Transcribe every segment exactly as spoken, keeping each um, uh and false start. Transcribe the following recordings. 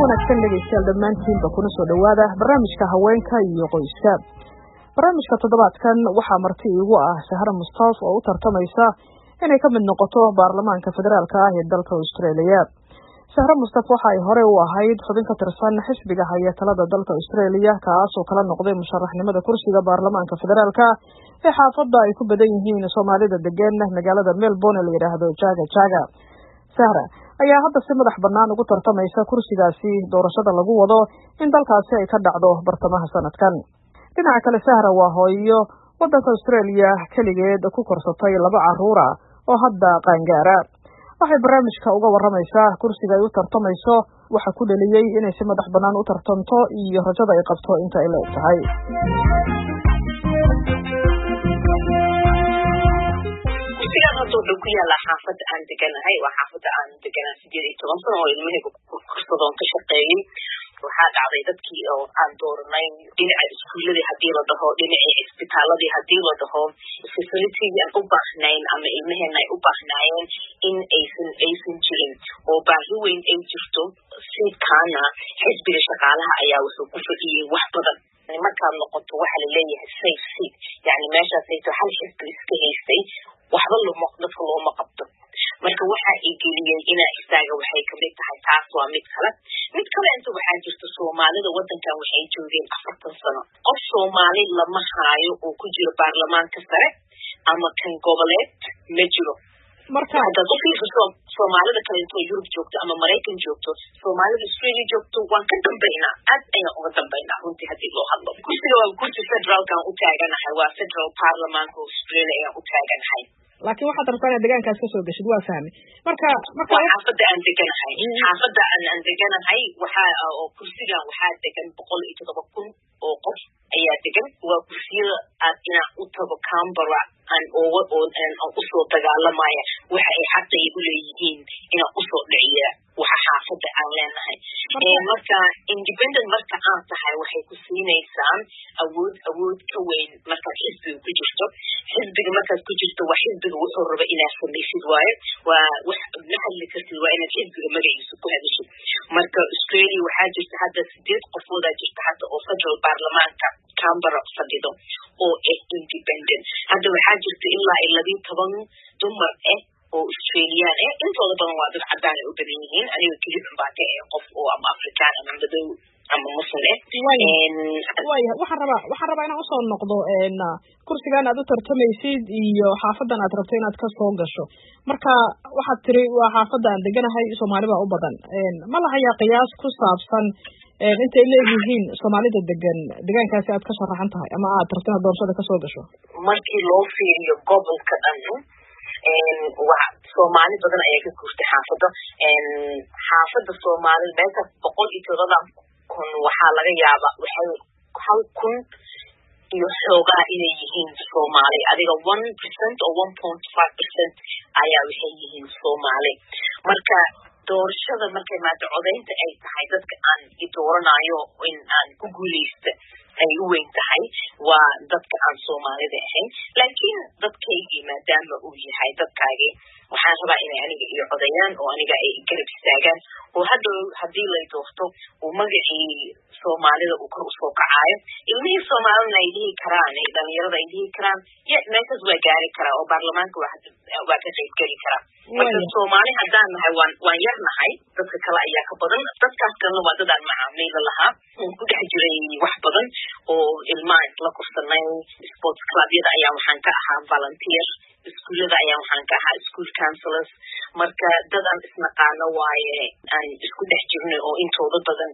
wanaagsan dhegeystayaal dhammaantiinba kuna soo dhawaada barnaamijka haweenka iyo qoyska. barnaamijka toddobaadkan waxaa marti iigu ah Sahra Mustafa oo u tartamaysa inay ka mid noqoto baarlamaanka federaalka ah ee dalka Australia. Sahra Mustafa waxa ay hore u ahayd xubin ka tirsan xisbiga haya talada dalka Australia kaas oo kala noqday musharaxnimada kursiga baarlamaanka federaalka ee xaafadda ay ku badan yihiin Soomaalida degan magaalada Melbourne la yiraahdo Jaga Jaga. Sahra ayaa hadda si madax bannaan ugu tartamaysa kursigaasi doorashada lagu wado in dalkaasi ay ka dhacdo bartamaha sanadkan. dhinaca kale Sahra waa hooyo waddanka Australia kaligeed ku korsatay laba carruur ah oo hadda qaangaara. waxay barnaamijka uga waramaysaa kursiga ay u tartamayso waxa ku dhaliyay inay si madax bannaan u tartanto iyo rajada ay qabto inta ay leeg tahay. wuxuu ku yaala xaafadda aan deganahay waa xaafadda aan deganaa sideed iyo toban sano oo ilmahayga kursadoon ka shaqeeyey. waxaa dhacday dadkii oo aan dooranay dhinaca iskuuladii haddii la dhaho dhinacii cisbitaaladii haddii la dhaho facilitigii aan u baahnayn ama ilmaheena ay u baahnaayeen in aysan aysan jirin oo baahi weyn ay jirto. siidkaana xisbiga shaqaalaha ayaa wuxuu ku fadhiyey wax badan markaad noqoto waxa la leeyahay safe seat yani meeshaasayto hal xisbi iska haystay waxba loma dadka looma qabto. marka waxaa i geliyey inaa istaaga waxay kamid tahay taas waa mid kale mid kale inta waxaa jirta Soomaalida wadankan waxay joogeen afartan sano qof Soomaali lama haayo oo ku jiro baarlamaanka sare ama kan goboleed ma jiro. marka hadda qofkiisa Soomaalida kale inta Yurub joogto ama Mareykan joogto Soomaalida Australia joogto waan ka dambeynaa aad ayaan uga dambeynaa runtii haddii loo hadlo. kursiga waa kursi federaalkan u taaganahay waa federal parliamentka Australia ayaan u taaganahay. laakiin waxaad rabtaa inaad deegaankaas ka soo gashid waa fahmi. marka marka xaafadda aan deganahay xaafadda aan deganahay waxaa oo kursigan waxaa degan boqol iyo toddoba kun oo qof ayaa degan. waa kursiyada aad inaan u tago Canberra aan ooga oo aan usoo dagaalamaya waxa ay xaqi u leeyihiin inaan usoo dhiciya waxa xaafadda aan leenahay. marka independent marka aan tahay waxay ku siinaysaa awood awood ka weyn markaad xisbiga ku jirto. xisbiga markaad ku jirto waa xisbiga wuxuu raba inaad samaysid waaye waa wax la hadli kartid waa inaad xisbiga magaciisa ku hadashid. marka Australia waxaa jirta hadda sideed qofoodaa jirta hadda oo federal baarlamaanka Canberra fadhido oo ah independent. hadda waxaa jirta ilaa iyo labiyo toban dumar ah oo Australian ah intooda badan waa dad cadaan ay u badan yihiin aniga keli baa ka ah qof oo ama Afrikaan ama madow ama muslim ah. waaya waxaan rabaa waxaan rabaa inaan usoo noqdo kursigan aad u tartamaysid iyo xaafadan aad rabto inaad ka soo gasho. marka waxaad tiri waa xaafadda aan deganahay Soomaali baa u badan. ma lahayaa qiyaas ku saabsan intay leeyihiin Soomaalida degan deegaankaasi aad ka sharaxan tahay ama aad rabto inaad doorashada ka soo gasho? markii loo fiiriyo gobolka dhan waa Soomaali badan ayaa ka guurtay xaafadda. xaafadda Soomaalida meesha boqol iyo toddoba kun waxaa laga yaabaa waxay hal kun iyo xoogaa inay yihiin Soomaali adiga one percent oo one point five percent ayaa waxay yihiin Soomaali. marka doorashada markay maanta codaynta ay tahay dadka aan i dooranayo in aan ku guuleysta ay u weyn tahay waa dadka aan Soomaalida ahayn. laakiin dadkaygii maadaama uu yahay dadkaagii waxaan rabaa inay aniga iyo codayaan oo aniga ay garab istaagaan oo hadda haddii lay doorto uu magacii Soomaalida uu kor usoo kacaayo ilmihii Soomaalina ay dhihi karaan dhalinyarada ay dhihi karaan ya meeshaas waa gaari karaa oo baarlamaanka waa ka qayb geli karaa. marka Soomaali haddaan nahay waan waan yar nahay dadka kale ayaa ka badan. dadkaas kalena waa dadaan macaamiila lahaa oo ku dhex jiray wax badan oo ilmaha la kursanay sports clubyada ayaa waxaan ka ahaa volunteer iskuullada ayaa waxaan ka ahaa school councillors. marka dad aan isnaqaano waaye aan isku dhex jirnay oo intooda badan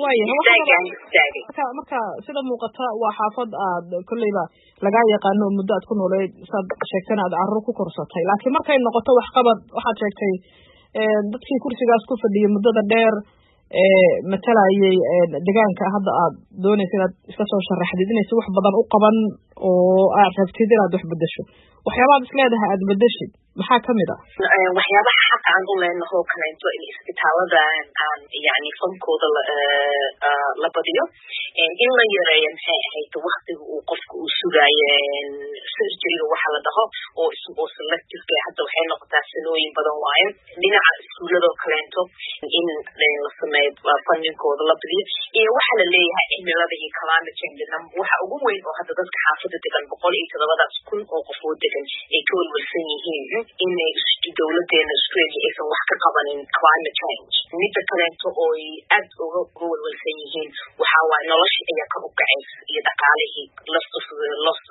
marka marka sida muuqata waa xaafad aad kolleyba lagaa yaqaano oo muddo aad ku nooleed saad sheegtana aad carruur ku korsatay. laakiin markay noqoto waxqabad waxaad sheegtay dadkii kursigaas ku fadhiyay muddada dheer matalayay deegaanka hadda aad doonaysa inaad iska soo sharaxdid inaysi wax badan u qaban oo aad rabtid inaad wax bedesho. waxyaabaad is leedahay aad bedeshid maxaa kamid ah? waxyaabaha xaqa aan u leenaho kaleento in isbitaalada aan yani fankooda la badiyo in la yareeyo maxay ahayd waqtiga uu qofka uu sugaayo surgeryga waxa la dhaho dhaho oo oo selective hadda waxay noqotaa sanooyin badan waaye dhinaca iskuuladoo kaleento in la sameeyo fundingkooda la badiyo iyo waxa la leeyahay cimilada iyo climate change waxa ugu weyn oo hadda dadka xaafada degan boqol iyo todobadaas kun oo qof oo degan ay ka walwalsan yihiin inay dowladeena Australia aysan wax ka qabanin climate change midda kaleento oo ay aad uga walwalsan yihiin waxa waaye nolosha ayaa ka u kacaysa iyo dhaqaalihii loss of loss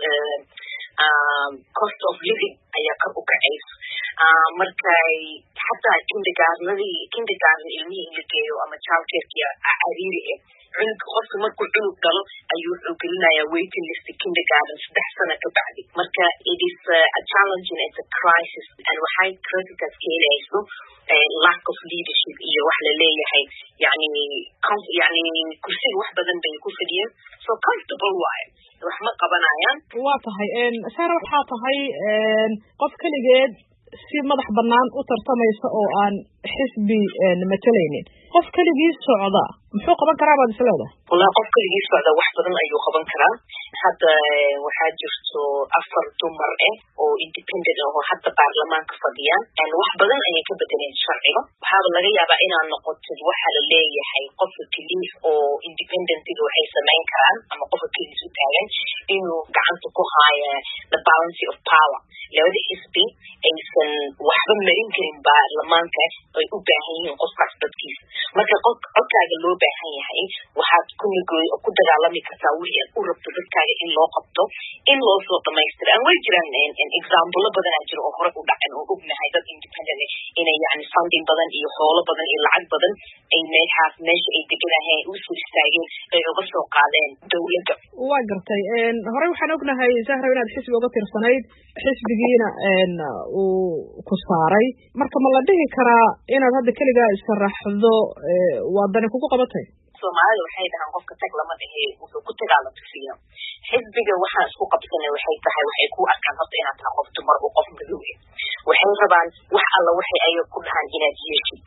um cost of living ayaa ka u kacaysa markay xataa kindergartenadii kindergarten ilmihii la geeyo ama childcare cariiri ah cunug qofka markuu cunug dhalo ayuu wuxuu gelinayaa waiting list kindergarten saddex sano ka bacdi marka it is a challenge and it's a crisis and waxay crisis keenayso lack of leadership iyo wax la leeyahay yani yani kursiga wax badan bay ku fadhiyeen so comfortable way wax ma qabanayaan waa tahay een sar waxa tahay een qof kaligeed si madax banaan u tartamaysa oo aan xisbi matalaynin qof kaligii socda muxuu qaban karaa baad isleedahay wala qof kaligii socda wax badan ayuu qaban karaa hadda waxaa jirto afar dumar ah oo independent oo hadda baarlamaanka fadhiyaan and wax badan ayay ka bedeleen sharciga waxaa laga yaabaa inaan noqoto waxa la leeyahay qofka kaliis oo independentiga waxay sameyn karaan ama qofka kaliis u taagan inuu gacanta ku haayo the balance of power labada xisbi aysan waxba marin karin baarlamaanka ay u baahan yihiin qofkaas dadkiisa marka qofkaaga loo baahan yahay waxaad ku nugooy oo ku dagaalami kartaa wixii aad u rabto dadkaaga in loo qabto in loo soo dhamaystiro aan way jiraan in example badan aan jiro oo hore u dhacay oo ognahay dad independent inay yani funding badan iyo xoolo badan iyo lacag badan ay meeshaas meesha ay deganayeen u soo istaageen ay uga soo qaadeen dawladda waa gartay een hore waxaan ognahay Zahra inaad xisbi uga tirsanayd xisbigiina een uu ku saaray marka ma la dhihi karaa inaad hadda kaliga isaraxdo wadani kugu qabatay Soomaalida waxay dhahaan qofka tag lama dhihi wuxuu ku tagaala tusiyo xisbiga waxa isku qabsanay waxay tahay waxay ku arkaan horta inaad tahay qof dumar oo qof madow ah waxay rabaan wax alla waxay ay ku dhahan inaad yeeshid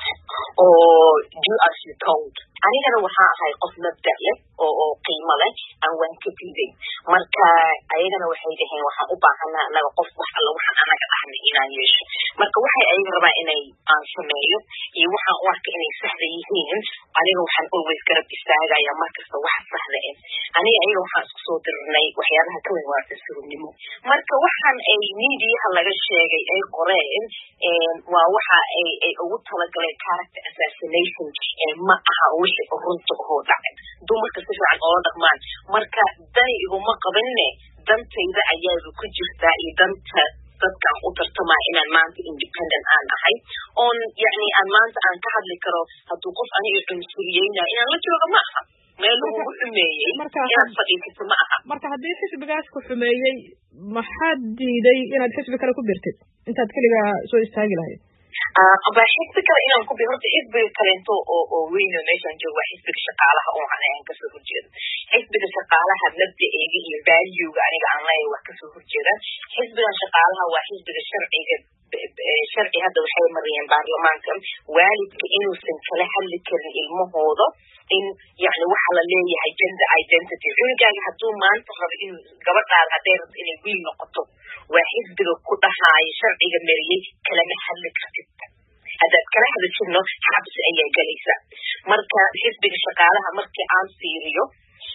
oo do as you told anigana waxa ahay qof mabda leh oo oo qiimo leh aan waan ka diiday marka ayagana waxay dhahaan waxa u baahanaa anaga qof wax alla waxaan anaga dhahnay inaan yeesho marka waxay ay rabaan inay aan sameeyo iyo waxaan u arkaa inay saxda yihiin aniga waxaan always garab istaagaya markasta wax saxda ah aniga ayaga waxaan isku soo dirnay waxyaabaha ka weyn waa tasirnimo marka waxaan ay media laga sheegay ay qoreen ee waa waxa ay ay ugu talagaleen character assassination ee ma aha wixii runta oo dhacay dumarka si fiican oo dhaqmaan marka dani iguma qabanne dantayda ayaa ku jirta iyo danta dadkan u tartama inaan maanta independent aan ahay on yani aan maanta aan ka hadli karo hadduu qof aniga cunsuriyeyna inaan la joogo ma aha meel lagu xumeeyey inaad fadhiisato ma aha marka haddii xisbigaas ku xumeeyey maxaad diiday inaad xisbi kale ku birtid intaad keliga soo istaagi lahayd aba xisbi kale inaan ku birto xisbiga kaleento oo oo weyn oo meeshaan joogo waa xisbiga shaqaalaha oo aan kasoo horjeedo xisbiga shaqaalaha mabdaeega iyo valuega aniga aan leeyahay wax kasoo horjeeda xisbiga shaqaalaha waa xisbiga sharciga sharci hadda waxay mariyeen baarlamaanka waalidka inuusan kala hadli karin ilmahooda in yani waxa la leeyahay gender identity cunugaaga hadduu maanta rabo inuu gabadhaada hadday rabto inay wiil noqoto waa xisbiga ku dhahaayo sharciga mariyey kalama hadli kartid haddaad kala hadashidno xabsi ayaa galaysa marka xisbiga shaqaalaha markii aan fiiriyo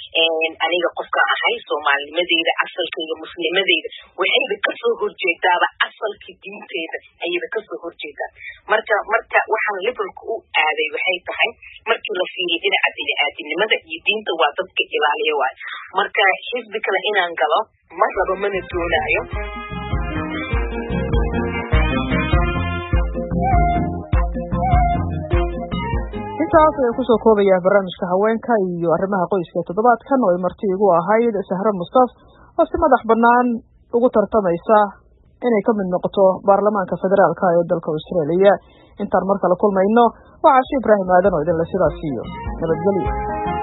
aniga qofka ahay Soomaalinimadeyda asalkayga muslimadeyda waxayba ka soo horjeedaaba asalkii diinteeda ayayba ka soo horjeedaa marka marka waxaan liberalku u aaday waxay tahay markii la fiiriyo dhinaca bini'aadanimada iyo diinta waa dadka ilaaliya waay marka xisbi kale inaan galo ma rabo mana doonaayo intaas ayaan kusoo koobayaa barnaamijka haweenka iyo arrimaha qoyska toddobaadkan oo ay marti igu ahayd Sahra Mustaf oo si madax banaan ugu tartamaysa inay ka mid noqoto baarlamaanka federaalka ee dalka Australia intaan mar kale kulmayno waa Caashi Ibraahim Aadan oo idin la sidaas iyo nabadgelyo